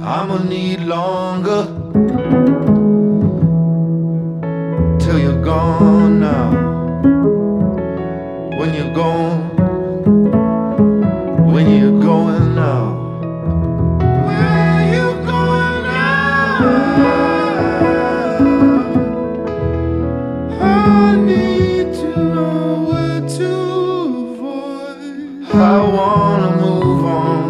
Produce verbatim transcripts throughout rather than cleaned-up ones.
I'ma need longer till you're gone now. When you're gone, when you're going now. Where you going now? I need to know where to avoid. I wanna move on.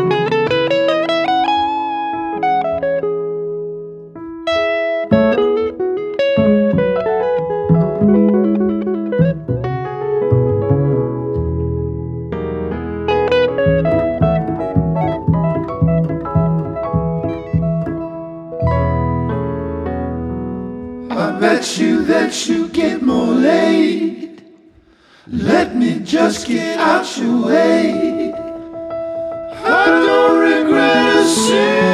I bet you that you get more laid. Let me just get out your way. I don't regret a single